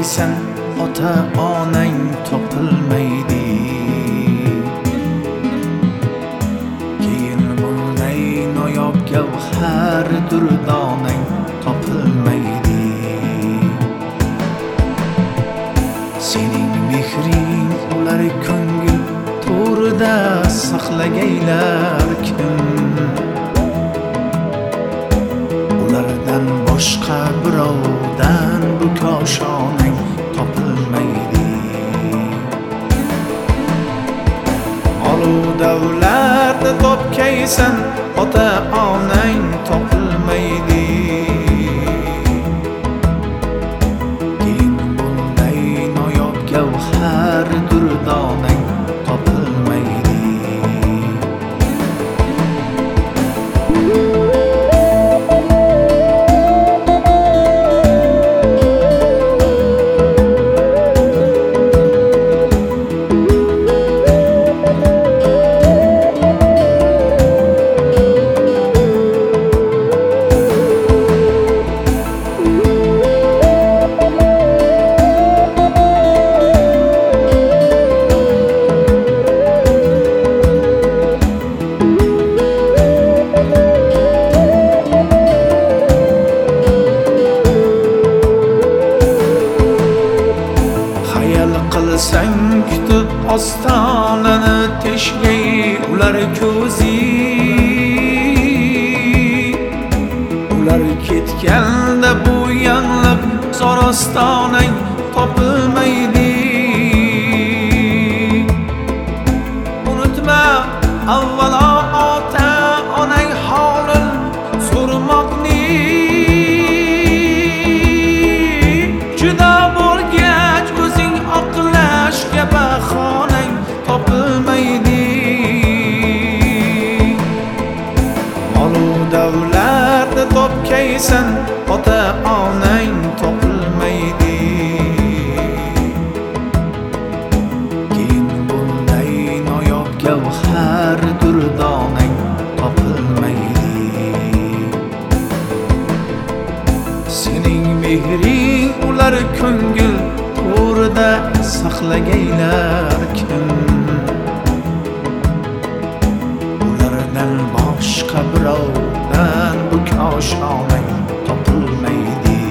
topgaysan ota onang topilmaydi. Keyin bunday noyob gavhar durdonang topilmaydi. Sening mehring ular ko'ngil to'rida saqlagaylar kim? Ulardan boshqa birovdan bu koshonang topilmaydi. Olu davlatni topgaysan ota onang topilmaydi. Keyin bunday noyob gavhar durdonang topilmaydi. Qilsang kutib ostonani teshgay ular ko'zi. Ular ketganda bu yangliq zorostonang topilmaydi. Unutma avvalo ota onang holin so'rmoqni. Juda bo'lgach o'zing oqlashga bahonang topilmaydi. Molu davlatni topgaysan ota onang topilmaydi. Keyin bunday noyob gavhar durdonang topilmaydi. Sening mehring ular ko'ngil to'rida saqlagaylar kim? Ulardan boshqa birovdan bu koshonang topilmaydi.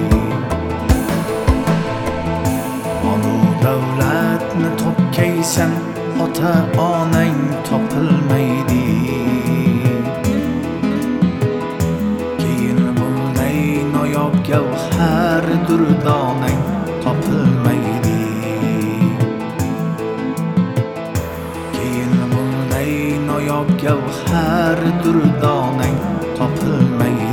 Olu davlatni topgaysan ota onang topilmaydi. Keyin bunday noyob gavhar durdonang topilmaydi. Keyin bunday noyob gavhar durdonang topilmaydi.